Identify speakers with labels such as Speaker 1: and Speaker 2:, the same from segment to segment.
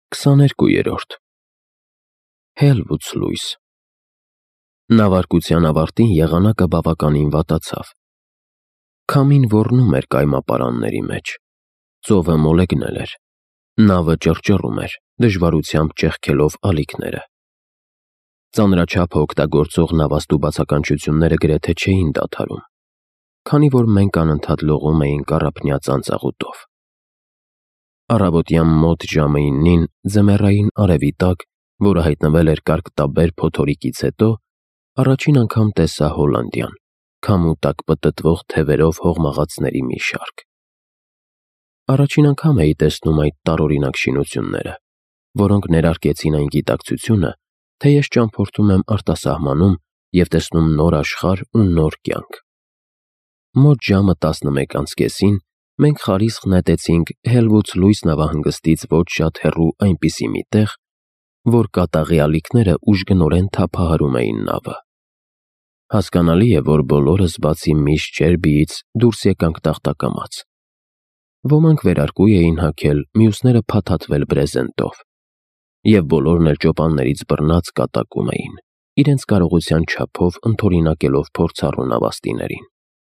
Speaker 1: 22-րդ Հելվուց լույս Նավարկության ավարտին եղանակը բավականին վատացավ։ Քամին ոռնում էր կայմապարանների մեջ, ծովը մոլեգնել էր, նավը ճռճռում էր, դժվարությամբ ճեղքելով ալիքները։ Ծանրաչափը օգտագործող նավաստու բացականչությունները գրեթե չէին դադարում, քանի որ մենք անընդհատ լողում էինք առափնյա ծանծաղուտով։ Առավոտյան մոտ ժամը 9-ին ձմեռային արևի տակ, որը հայտնվել էր կարկտաբեր փոթորիկից հետո, առաջին անգամ տեսա Հոլանդիան, քամու տակ պտտվող թևերով հողմաղացների մի շարք։ Առաջին անգամ էի տեսնում այդ տարօրինակ շինությունները, որոնք ներարկեցին այն գիտակցությունը, թե ես ճամփորդում եմ արտասահմանում և տեսնում նոր աշխարհ ու նոր կյանք։ Մոտ ժամը 11:30-ին մենք խարիսխ նետեցինք Հելվուց լույս նավահանգստից ոչ շատ հեռու այնպիսի մի տեղ, որ կատաղի ալիքները ուժգնորեն թափահարում էին նավը։ Հասկանալի է, որ բոլորս բացի միշ Ջերբիից դուրս եկանք տախտակամած։ Ոմանք վերարկու էին հագել, մյուսները փաթաթվել բրեզենտով, և բոլորն էլ ճոպաններից բռնած կատակում էին, իրենց կարողության չափով ընդօրինակելով փորձառու նավաստիներին։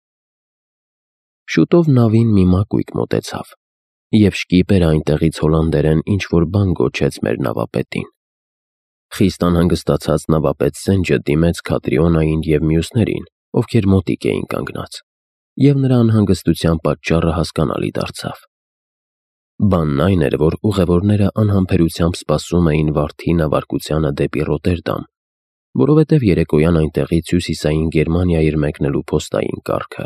Speaker 1: Շուտով նավին մի մակույկ մոտեցավ, և շկիպերը այնտեղից հոլանդերեն ինչ-որ բան գոչեց մեր նավապետին։ Խիստ անհանգստացած նավապետ Սենջը դիմեց Քատրիոնային և մյուսներին, ովքեր մոտիկ էին կանգնած, և նրա անհանգստության պատճառը հասկանալի դարձավ։ Բանն այն էր, որ ուղևորները անհամբերությամբ սպասում էին վարդի նավարկությանը դեպի Ռոտերդամ, որովհետև երեկոյան այնտեղից Հյուսիսային Գերմանիայր մեկնելու փոստային կառքը։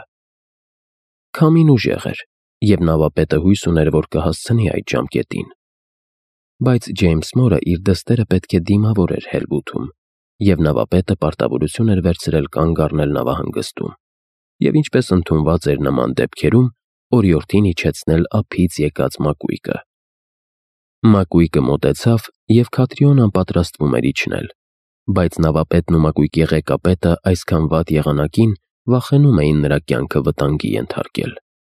Speaker 1: Քամին ուժեղ էր, և նավապետը հույս ուներ, որ կհասցնի այդ ժամկետին։ Բայց Ջեյմս Մորը իր դստերը պետք է դիմավորեր Հելվութում, և նավապետը պարտավորություն էր վերցրել կանգ առնել նավահանգստում, և ինչպես ընդունված էր նման դեպքերում, օրիորդին իջեցնել ափից եկած մակույկը։ Մակույկը մոտեցավ, և Քատրիոնան պատրաստվում էր իջնել, բայց նավապետն ու մակույկի ղեկապետը այսքան վատ եղանակին վախենում էին նրա կյանքը վտանգի ենթարկել։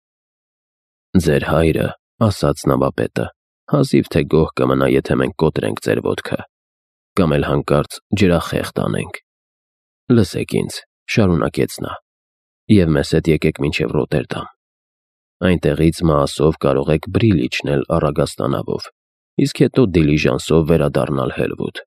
Speaker 1: «Ձեր հայրը, — ասաց նավապետը, — հազիվ թե գոհ կմնա, եթե մենք կոտրենք ձեր ոտքը, կամ էլ հանկարծ ջրախեղտ անենք։ Լսեք ինձ, — շարունակեց նա, — և մեզ հետ եկեք մինչև Ռոտերդամ։ Այնտեղից Մաասով կարող եք Բրիլ իջնել առագաստանավով, իսկ հետո դիլիժանսով վերադառնալ Հելվուտ»։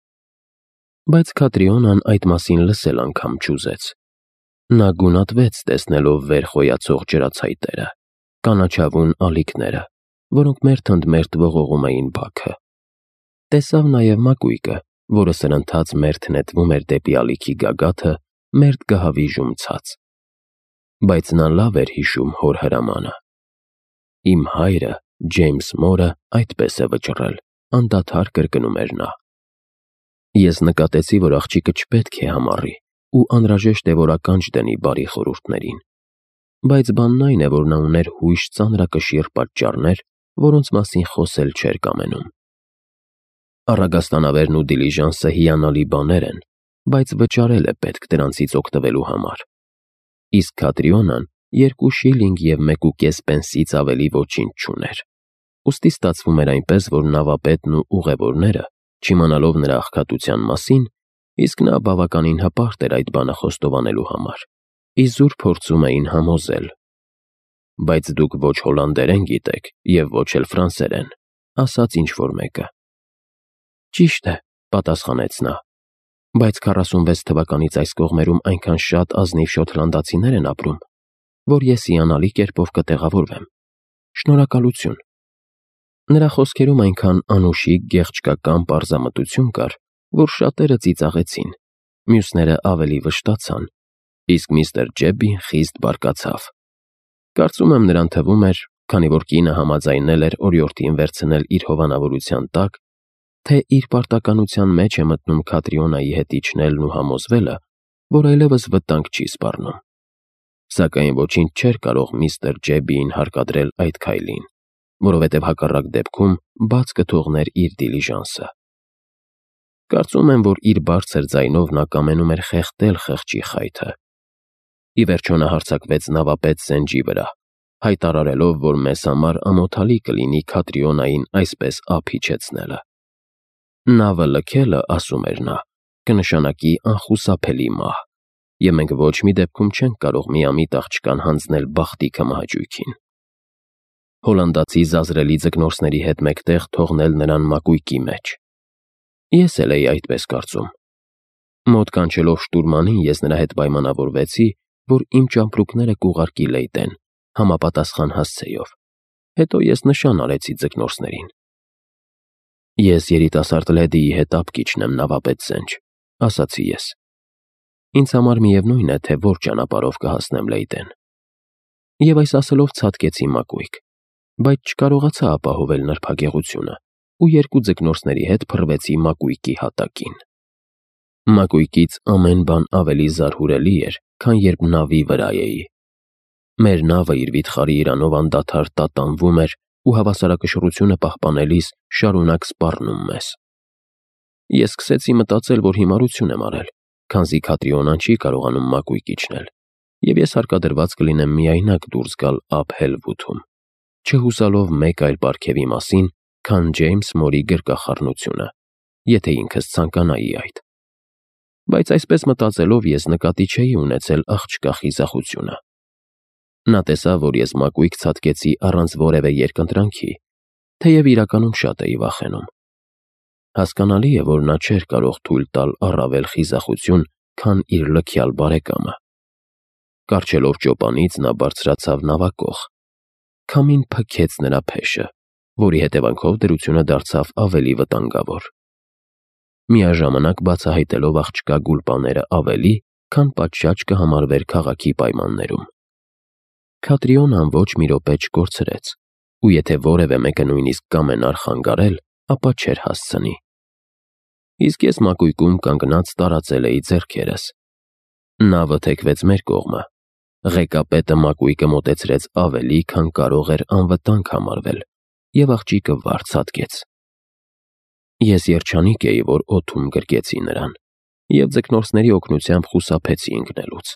Speaker 1: Բայց Քատրիոնան այդ մասին լսել անգամ չուզեց։ Նա գունատվեց, տեսնելով վեր խոյացող ջրացայտերը, կանաչավուն ալիքները, որոնք մերթընդմերթ ողողում էին բաքը։ Տեսավ նաև մակույկը, որը սրընթաց մերթ նետվում էր դեպի ալիքի գագաթը, մերթ գահավիժում ցած։ Բայց նա լավ էր հիշում հոր հրամանը. «Իմ հայրը, Ջեյմս Մորը, այդպես է վճռել», անդադար կրկնում էր նա։ Ես նկատեցի, որ աղջիկը չպետք է համառի ու անհրաժեշտ է, որ ականջ դնի բարի խորհուրդներին, բայց բանն այն է, որ նա ուներ հույժ ծանրակշիռ պատճառներ, որոնց մասին խոսել չէր կամենում։ Առագաստանավերն ու դիլիժանսը հիանալի բաներ են, բայց վճարել է պետք դրանցից օգտվելու համար։ Իսկ Քատրիոնան 2 շիլինգ և 1.5 պենսից ավելի ոչինչ չուներ։ Ուստի ստացվում էր այնպես, որ նավապետն ու ուղևորները, չիմանալով նրա աղքատության մասին, իսկ նա բավականին հպարտ էր այդ բանը խոստովանելու համար, իզուր փորձում էին համոզել։ «Բայց դուք ոչ հոլանդերեն գիտեք և ոչ էլ ֆրանսերեն», — ասաց ինչ-որ մեկը։ «Ճիշտ է», — պատասխանեց նա, «բայց 46 թվականից այս կողմերում այնքան շատ ազնիվ շոտլանդացիներ են ապրում, որ ես հիանալի կերպով կտեղավորվեմ։ Շնորհակալություն»։ Նրա խոսքերում այնքան անուշիկ գեղեցկական պարզամտություն կար, որ շատերը ծիծաղեցին, մյուսները ավելի վշտացան, իսկ միստր Ջեբբին խիստ բարկացավ։ Կարծում եմ, նրան թվում էր, քանի որ կինը համաձայնել էր օրիորդին վերցնել իր հովանավորության տակ, թե իր պարտականության մեջ է մտնում Քատրիոնայի հետ իջնելն ու համոզվելը, որ այլևս վտանգ չի սպառնում։ Սակայն ոչինչ չէր կարող միստր Ջեբբիին հարկադրել այդ քայլին, որովհետև հակառակ դեպքում բաց կթողներ իր դիլիժանսը։ Կարծում եմ, որ իր բարձր ձայնով նա կամենում էր խեղդել խղճի խայթը։ Ի վերջո նա հարձակվեց նավապետ Սենջի վրա, հայտարարելով, որ մեզ համար ամոթալի կլինի Քատրիոնային այսպես ափ իջեցնելը։ Նավը լքելը, ասում էր նա, կնշանակի անխուսափելի մահ, և մենք ոչ մի դեպքում չենք կարող միամիտ աղջկան հանձնել բախտի քմահաճույքին։ Հոլանդացի զազրելի ձկնորսների հետ մեկտեղ թողնել նրան մակույկի մեջ։ Ես էլ էի այդպես կարծում։ Մոտ կանչելով շտուրմանին, ես նրա հետ պայմանավորվեցի, որ իմ ճամպրուկները կուղարկի Լեյդեն, համապատասխան հասցեով։ Հետո ես նշան արեցի ձկնորսներին։ Ես երիտասարդ լեդիի հետ ապկի չնեմ նավապետ Սենջ, ասացի ես։ Ինձ համար միևնույն է, թե որ ճանապարհով կհասնեմ Լեյդեն։ Եվ այս ասելով ցատկեցի մակույկ, բայց չկարողացա ապահովել նրբագեղությունը ու երկու ձկնորսների հետ փռվեցի մակույկի հատակին։ Մակույկից ամեն բան ավելի զարհուրելի էր, քան երբ նավի վրա էի։ Մեր նավը իր վիթխարի իրանով անդադար տատանվում էր ու հավասարակշռությունը պահպանելիս շարունակ սպառնում մեզ։ Ես սկսեցի մտածել, որ հիմարություն եմ արել, քանզի Քատրիոնան չի կարողանում մակույկ իջնել, և ես հարկադրված կլինեմ միայնակ դուրս գալ ափ Հելվութում, չհուսալով մեկ այլ պարգևի մասին, քան Ջեյմս Մորի գրկախառնությունը, եթե ինքս ցանկանայի այդ։ Բայց այսպես մտածելով ես նկատի չէի ունեցել աղջկա խիզախությունը։ Նա տեսավ, որ ես մակույկ ցատկեցի առանց որևէ երկընտրանքի, թեև իրականում շատ էի վախենում։ Հասկանալի է, որ նա չէր կարող թույլ տալ առավել խիզախություն, քան իր լքյալ բարեկամը։ Կառչելով ճոպանից նա բարձրացավ նավակող։ Քամին փքեց նրա փեշը, որի հետևանքով դրությունը դարձավ ավելի վտանգավոր, միաժամանակ բացահայտելով աղջկա գուլպաները ավելի, քան պատշաճ կհամարվեր քաղաքի պայմաններում։ Քատրիոնան ոչ մի րոպե չկորցրեց, ու եթե որևէ մեկը նույնիսկ կամենար խանգարել, ապա չէր հասցնի։ Իսկ ես մակույկում կանգնած տարածել էի ձեռքերս։ Նավը թեքվեց մեր կողմը։ Ղեկապետը մակույկը մոտեցրեց ավելի, քան կարող էր անվտանգ համարվել, և աղջիկը վար ցատկեց։ Ես երջանիկ էի, որ օդում գրկեցի նրան, և ձկնորսների օգնությամբ խուսափեցի ընկնելուց։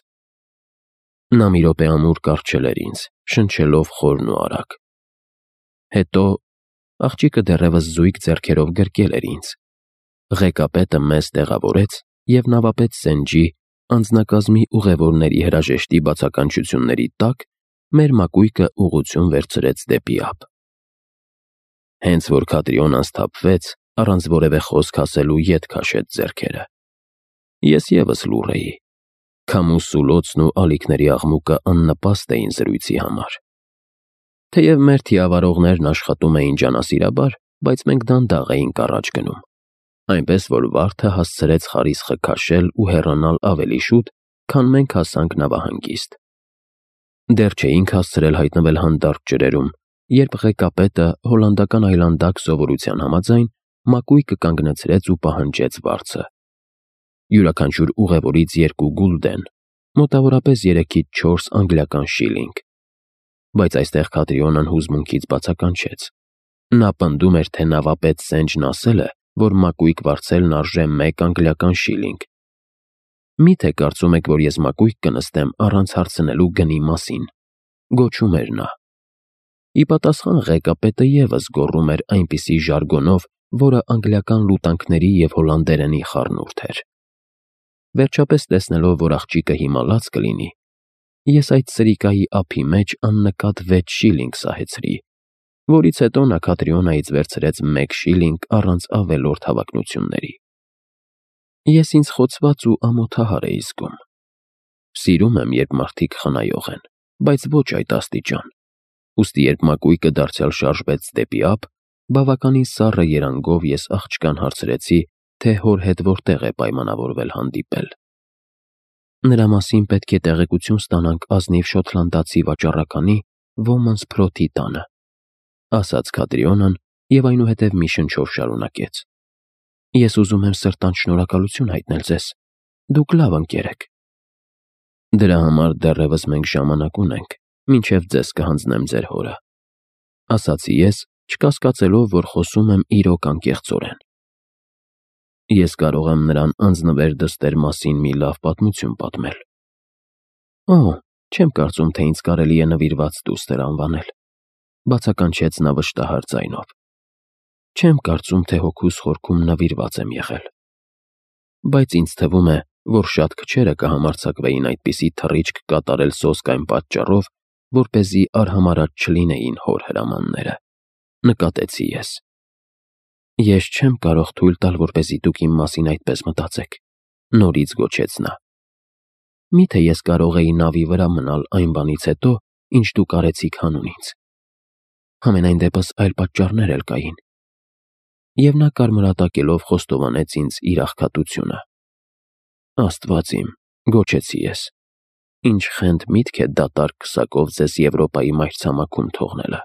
Speaker 1: Նա մի րոպե ամուր կառչել էր ինձ, շնչելով խորն ու արագ։ Հետո աղջիկը դեռևս զույգ ձեռքերով գրկել էր ինձ։ Ղեկապետը մեզ տեղավորեց, և նավապետ Սենջի անձնակազմի ուղևորների հրաժեշտի բացականչությունների տակ մեր մակույկը ուղղություն վերցրեց դեպի ափ։ Հենց որ Քատրիոնան սթափվեց, առանց որևէ խոսք ասելու ետ քաշեց ձեռքերը։ Ես ևս լուռ էի։ Քամու սուլոցն ու ալիքների աղմուկը աննպաստ էին զրույցի համար։ Թեև մեր թիավարողներն աշխատում էին ջանասիրաբար, բայց մենք դանդաղ էինք առաջ գնում, այնպես որ վարդը հասցրեց խարիսխը քաշել ու հեռանալ ավելի շուտ, քան մենք հասանք նավահանգիստ։ Դեռ չէինք հասցրել հայտնվել հանդարտ ջրերում, երբ ղեկապետը հոլանդական այլանդակ սովորության համաձայն մակույկը կանգնեցրեց ու պահանջեց վարձը։ Յուրաքանչյուր ուղևորից 2 գուլդեն, մոտավորապես 3-ից 4 անգլիական շիլինգ։ Բայց այստեղ Քատրիոնան հուզմունքից բացականչեց։ Նա պնդում էր, թե նավապետ Սենջն ասել է, որ մակույկ վարձելն արժե 1 անգլիական շիլինգ։ Մի՞թե կարծում եք, որ ես մակույկ կնստեմ առանց հարցնելու գնի մասին, գոչում էր նա։ Ի պատասխան ղեկապետը ևս գոռում էր այնպիսի ժարգոնով, որը անգլիական լուտանքների և հոլանդերենի խառնուրդ էր։ Վերջապես տեսնելով, որ աղջիկը հիմա լաց կլինի, ես այդ սրիկայի ափի մեջ աննկատ 6 շիլինգ սահեցրի, որից հետո նա Քատրիոնայից վերցրեց 1 շիլինգ առանց ավելորդ հավակնությունների։ Ես ինձ խոցված ու ամոթահար էի զգում։ Սիրում եմ, երբ մարդիկ խնայող են, բայց ոչ այդ աստիճան։ Ուստի երբ մակույկը դարձյալ շարժվեց դեպի ափ, բավականին սառը երանգով ես աղջկան հարցրեցի, թե հոր հետ որտեղ է պայմանավորվել հանդիպել։ Նրա մասին պետք է տեղեկություն ստանանք ազնիվ շոտլանդացի վաճառականի Ոմանս Փրոթի տանը, ասաց Քատրիոնան և այնուհետև մի շնչով շարունակեց. Ես ուզում եմ սրտանց շնորհակալություն հայտնել ձեզ, դուք լավ ընկեր եք։ Դրա համար դեռևս մենք ժամանակ ունենք, մինչև ձեզ կհանձնեմ ձեր հորը, ասացի ես, չկասկածելով, որ խոսում եմ իրոք անկեղծորեն։ Ես կարող եմ նրան անձնվեր դստեր մասին մի լավ պատմություն պատմել։ Օ, Չեմ կարծում, թե ինձ կարելի է նվիրված դուստր անվանել, բացականչեց նա վշտահար ձայնով։ Չեմ կարծում, թե հոգուս խորքում նվիրված եմ եղել։ Բայց ինձ թվում է, որ շատ քչերը կհամարձակվեին այդպիսի թռիչք կատարել սոսկ այն պատճառով, որպեսզի արհամարհած չլինեին հոր հրամանները, նկատեցի ես։ Ես չեմ կարող թույլ տալ, որպեսզի դուք իմ մասին այդպես մտածեք, նորից գոչեց նա։ Միթե ես կարող էի նավի վրա մնալ այն բանից հետո, ինչ դուք արեցիք հանուն ինձ։ Համենայն դեպս այլ պատճառներ էլ կային։ Եվ նա կարմրատակելով խոստովանեց ինձ իր աղքատությունը։ Աստված իմ, գոչեցի ես, ինչ խենթ միտք է դատարկ քսակով ձեզ Եվրոպայի մայրցամաքում թողնելը։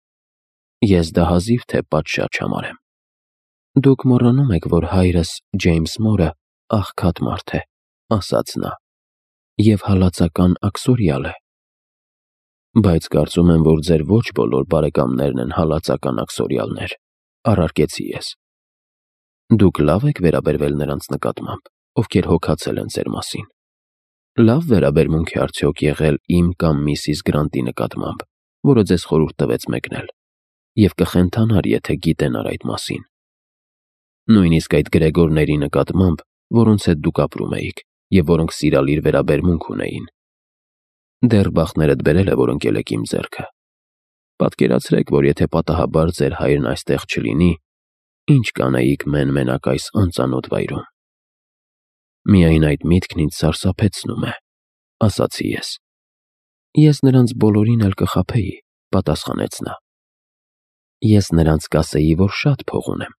Speaker 1: Ես դա հազիվ թե պատշաճ համարեմ։ Դուք մոռանում եք, որ հայրս Ջեյմս Մորը աղքատ մարդ է, ասաց նա, և հալածական աքսորիալ է։ Բայց կարծում եմ, որ ձեր ոչ բոլոր բարեկամներն են հալածական աքսորիալներ, առարկեցի ես։ Դուք լավ եք վերաբերվել նրանց նկատմամբ, ովքեր հոգացել են ձեր մասին։ Լավ վերաբերմունք է արդյոք եղել իմ կամ Միսիս Գրանտի նկատմամբ, որը ձեզ խորհուրդ տվեց մեկնել, և կխենթանար, եթե գիտենար այդ մասին։ Նույնիսկ այդ Գրեգորների նկատմամբ, որոնց հետ դուք ապրում էիք, և որոնք սիրալիր վերաբերմունք ունեին։ Դեռ բախներդ բերել է, որ ընկել եք իմ ձեռքը։ Պատկերացրեք, որ եթե պատահաբար ձեր հայրն այստեղ չլինի, ինչ կանեիք մեն-մենակ այս անծանոթ վայրում։ Միայն այդ միտքն ինձ սարսափեցնում է, ասացի ես։ Ես նրանց բոլորին էլ կխաբեի, պատասխանեց նա։ Ես նրանց կասեի, որ շատ փող ունեմ։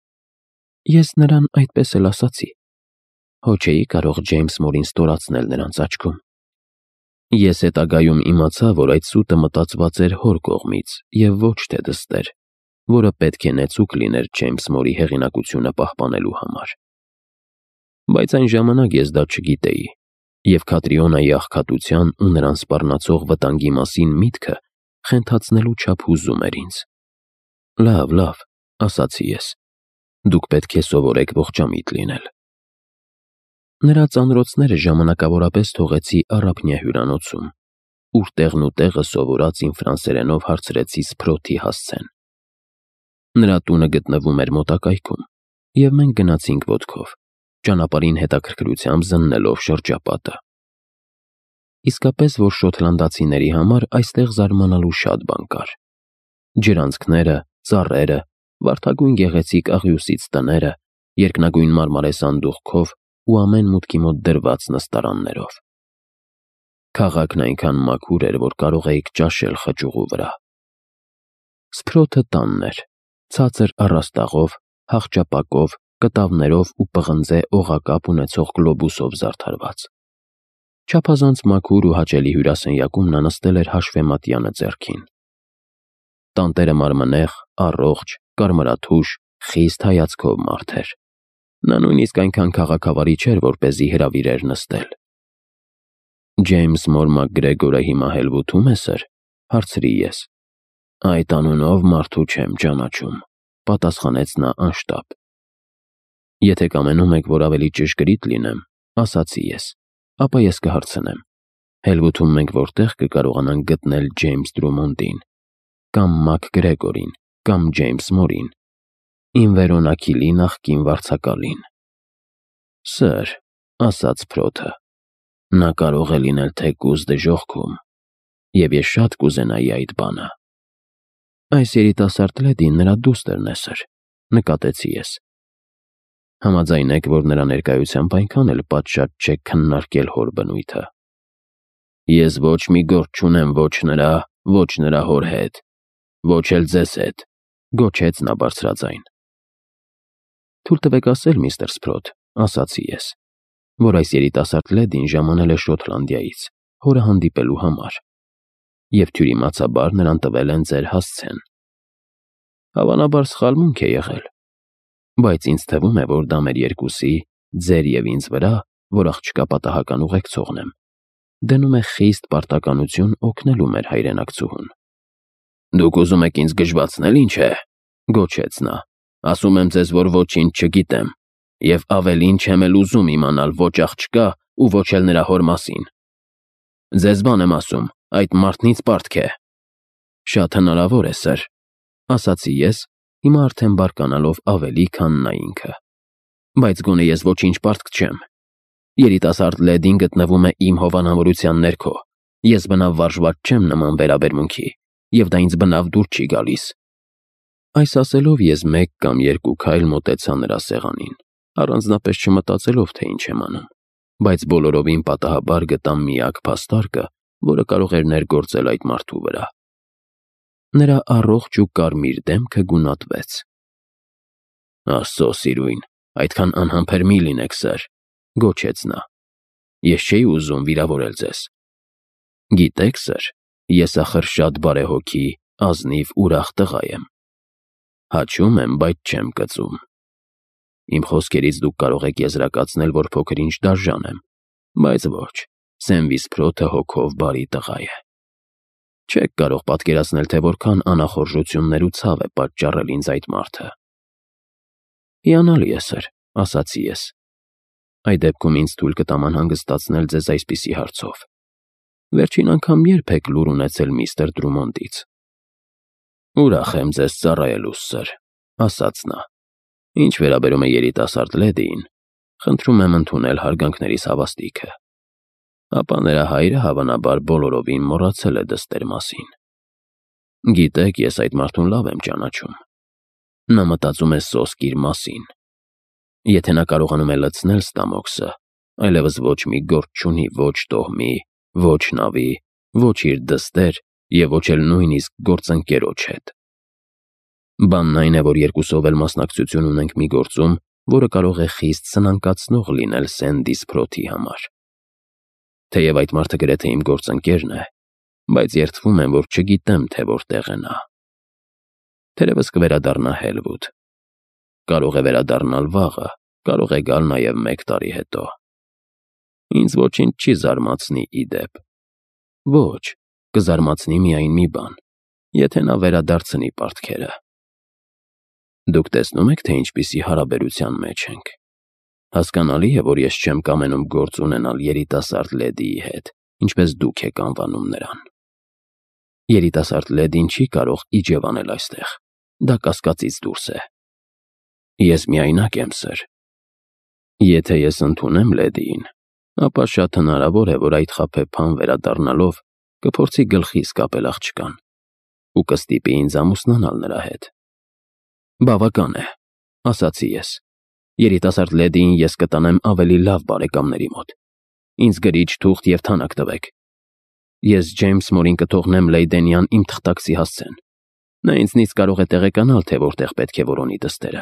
Speaker 1: Ես նրան այդպես էլ ասացի։ Հո չէի կարող Ջեյմս Մորին ստորացնել նրանց աչքում։ Ես հետագայում իմացա, որ այդ սուտը մտածված էր հոր կողմից և ոչ թե դստեր, որը պետք է նեցուկ լիներ Ջեյմս Մորի հեղինակությունը պահպանելու համար։ Բայց այն ժամանակ ես դա չգիտեի, և Քատրիոնայի աղքատության ու նրան սպառնացող վտանգի մասին միտքը խենթացնելու չափ հուզում էր ինձ։ Լավ, ասացի ես, դուք պետք է սովորեք ողջամիտ լինել։ Նրա ծանրոցները ժամանակավորապես թողեցի Առափնյա հյուրանոցում, ուր տեղն ու տեղը սովորած իմ ֆրանսերենով հարցրեցի Սփրոթի հասցեն։ Նրա տունը գտնվում էր մոտակայքում, և մենք գնացինք ոտքով, ճանապարհին հետաքրքրությամբ զննելով շրջապատը։ Իսկապես, որ շոտլանդացիների համար այստեղ զարմանալու շատ բան կար։ Ջրանցքները, ծառերը, վարդագույն գեղեցիկ աղյուսից տները, երկնագույն մարմարե սանդուղքով ու ամեն մուտքի մոտ դրված նստարաններով։ Քաղաքն այնքան մաքուր էր, որ կարող էիք ճաշել խճուղու վրա։ Սփրոթը տանն էր, ցածր առաստաղով, հախճապակով, կտավներով ու պղնձե օղակապ ունեցող գլոբուսով զարդարված։ Չափազանց մաքուր ու հաճելի հյուրասենյակում նա նստել էր հաշվեմատյանը ձեռքին։ Տանտերը մարմնեղ, առողջ, կարմրաթուշ, խիստ հայացքով մարդ էր։ Նա նույնիսկ այնքան քաղաքավարի չէր, որպեսզի հրավիրեր նստել։ Ջեյմս Մոր Մակգրեգորը հիմա Հելվութում է, սըր, հարցրի ես։ Այդ անունով մարդու չեմ ճանաչում, պատասխանեց նա անշտապ։ Եթե կամենում եք, որ ավելի ճշգրիտ լինեմ, ասացի ես, ապա ես կհարցնեմ։ Հելվութում մենք որտեղ կկարողանանք գտնել Ջեյմս Դրումոնդին, կամ Մակգրեգորին, կամ Ջեյմս Մորին, իմ վերոնակիլի նախկին վարձակալին։ Սըր, ասաց Սփրոթը, նա կարող է լինել թեկուզ դժոխքում, և ես շատ կուզենայի այդ բանը։ Այս երիտասարդ լեդին նրա դուստրն է, սըր, նկատեցի ես։ Համաձայն եք, որ նրա ներկայությամբ այնքան էլ պատշաճ չեք քննարկել հոր բնույթը։ Ես ոչ մի գործ չունեմ ոչ նրա հոր հետ, ոչ էլ ձեզ հետ, գոչեց նա բարձրաձայն։ Թույլ տվեք ասել, միստր Սփրոթ, ասացի ես, որ այս երիտասարդ լեդին ժամանել է Շոտլանդիայից, հորը հանդիպելու համար, և թյուրիմացաբար նրան տվել են ձեր հասցեն։ Հավանաբար սխալմունք է եղել, բայց ինձ թվում է, որ դա մեր երկուսի, ձեր և ինձ վրա, որ աղջկա պատահական ուղեկցողն եմ, դնում է խիստ պարտականություն օգնելու մեր հայրենակցուհուն։ Դուք ուզում եք ինձ գժվացնել, ինչ է, գոչեց նա, ասում եմ ձեզ, որ ոչինչ չգիտեմ, և ավելին չեմ էլ ուզում իմանալ ոչ աղջկա ու ոչ էլ նրա հոր մասին։ Ձեզ բան եմ ասում, այդ մարդնից պարտք է։ Շատ հնարավոր է, սըր, ասացի ես, հիմա արդեն բարկանալով ավելի, քան նա ինքը։ Բայց գոնե ես ոչինչ պարտք չեմ։ Երիտասարդ լեդին գտնվում է իմ հովանավորության ներքո։ Ես բնավ վարժված չեմ նման վերաբերմունքի, եւ դա ինձ բնավ դուր չի գալիս։ Այս ասելով ես մեկ կամ երկու քայլ մոտեցա նրա սեղանին, առանձնապես չմտածելով, թե ինչ եմ անում, բայց բոլորովին պատահաբար գտա միակ փաստարկը, որը կարող էր ներգործել այդ մարդու վրա։ Նրա առողջ ու կարմիր դեմքը գունատվեց։ Աստծո սիրուն, այդքան անհամբեր մի լինեք, սըր, գոչեց նա։ Ես չէի ուզում վիրավորել ձեզ։ Գիտեք, սըր, ես ախր շատ բարեհոգի, ազնիվ, ուրախ տղա եմ։ Հաչում եմ, բայց չեմ կծում։ Իմ խոսքերից դուք կարող եք եզրակացնել, որ փոքր-ինչ դաժան եմ, բայց ոչ, Սենվիս Փրոթը հոգով բարի տղա է։ Չեք կարող պատկերացնել, թե որքան անախորժություններ ու ցավ է պատճառել ինձ այդ մարդը։ Հիանալի է, սըր, ասացի ես։ Այդ դեպքում ինձ թույլ կտամ անհանգստացնել ձեզ այսպիսի հարցով։ Վերջին անգամ երբ եք լուր ունեցել միստր Դրումոնդից։ Ուրախ եմ ձեզ ծառայելուս, սըր, ասաց նա։ Ինչ վերաբերում է երիտասարդ լեդիին, խնդրում եմ ընդունել հարգանքներիս հավաստիքը։ Ապա նրա հայրը հավանաբար բոլորովին մոռացել է դստեր մասին։ Գիտեք, ես այդ մարդուն լավ եմ ճանաչում։ Նա մտածում է սոսկ իր մասին։ Եթե նա կարողանում է լցնել ստամոքսը, այլևս ոչ մի գործ չունի ոչ տոհմի, ոչ նավի, ոչ իր դստեր և ոչ էլ նույնիսկ գործընկերոջ հետ։ Բանն այն է, որ երկուսով էլ մասնակցություն ունենք մի գործում, որը կարող է խիստ սնանկացնող լինել Սենդիս Փրոթի համար։ Թեև այդ մարդը գրեթե իմ գործընկերն է, բայց երդվում եմ, որ չգիտեմ, թե որտեղ է նա։ Թերևս կվերադառնա Հելվուդ։ Կարող է վերադառնալ վաղը, կարող է գալ նաև 1 տարի հետո։ Ինձ ոչինչ չի զարմացնի ի դեպ։ Ոչ, կզարմացնի միայն մի բան, եթե նա վերադարձնի պարտքերը։ Դուք տեսնում եք, թե ինչպիսի հարաբերության մեջ ենք։ Հասկանալի է, որ ես չեմ կամենում գործ ունենալ երիտասարդ լեդիի հետ, ինչպես դուք եք անվանում նրան։ Երիտասարդ լեդին չի կարող իջևանել այստեղ, դա կասկածից դուրս է։ Ես միայնակ եմ, սըր։ Եթե ես ընդունեմ լեդիին, ապա շատ հնարավոր է, որ այդ խաբեբան վերադառնալով կփորձի գլխիս կապել աղջկան ու կստիպի ինձ ամուսնանալ նրա հետ։ Բավական է, ասացի ես։ Երիտասարդ լեդիին ես կտանեմ ավելի լավ բարեկամների մոտ։ Ինձ գրիչ, թուղթ և թանակ տվեք։ Ես Ջեյմս Մորին կթողնեմ Լեյդենյան իմ թղթակցի հասցեն։ Նա ինձնից կարող է տեղեկանալ, թե որտեղ պետք է որոնի դստերը։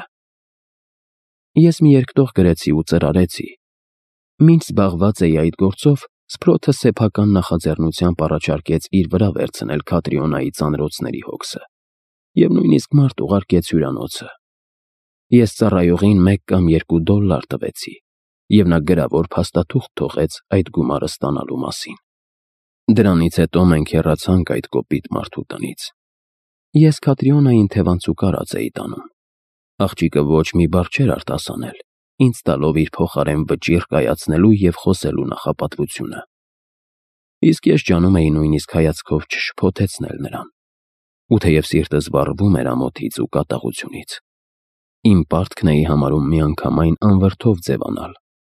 Speaker 1: Ես մի երկտող գրեցի ու ծրարեցի։ Մինչ զբաղված էի այդ գործով, Սփրոթը սեփական նախաձեռնությամբ առաջարկեց իր վրա վերցնել Քատրիոնայի ծանրոցների հոգսը և նույնիսկ մարդ ուղարկեց հյուրանոցը։ Ես ծառայողին $1 կամ $2 տվեցի, և նա գրավոր փաստաթուղթ թողեց այդ գումարը ստանալու մասին։ Դրանից հետո մենք հեռացանք այդ կոպիտ մարդու տնից։ Ես Քատրիոնային թևանցուկ արած էի տանում։ Աղջիկը ոչ մի բառ չէր արտասանել, ինձ տալով իր փոխարեն վճիռ կայացնելու և խոսելու նախապատվությունը։ Իսկ ես ջանում էի նույնիսկ հայացքով չշփոթեցնել նրան։ Ու թեև սիրտս վառվում էր ամոթից ու կատաղությունից, իմ պարտքն էի համարում միանգամայն անվրդով ձևանալ։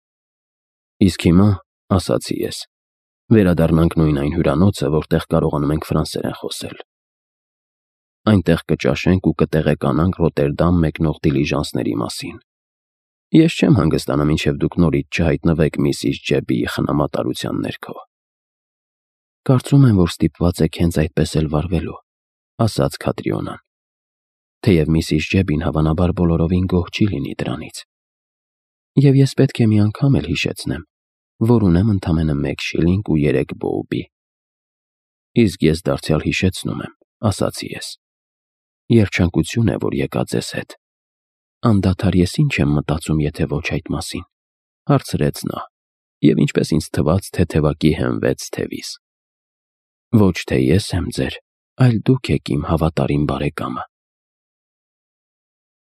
Speaker 1: Իսկ հիմա, ասացի ես, վերադառնանք նույն այն հյուրանոցը, որտեղ կարողանում ենք ֆրանսերեն խոսել։ Այնտեղ կճաշենք ու կտեղեկանանք Ռոտերդամ մեկնող դիլիժանսների մասին։ Ես չեմ հանգստանա, մինչև դուք նորից չհայտնվեք Միսիս Ջեբիի խնամատարության ներքո։ Կարծում եմ, որ ստիպված եք հենց այդպես էլ վարվելու, ասաց Քատրիոնան։ Թեև Միսիս Ջեբին հավանաբար բոլորովին գոհ չի լինի դրանից։ Եվ ես պետք է մի անգամ էլ հիշեցնեմ, որ ունեմ ընդամենը 1 շիլինգ ու 3 բոուբի։ Իսկ ես դարձյալ հիշեցնում եմ, ասացի ես։ Երջանկություն է, որ եկա ձեզ հետ։ Անդադար ես ինչ եմ մտածում, եթե ոչ այդ մասին, հարցրեց նա, և ինչպես ինձ թվաց, թեթևակի հենվեց թևիս։ Ոչ թե ես եմ ձեր, այլ դուք եք իմ հավատարիմ բարեկամը։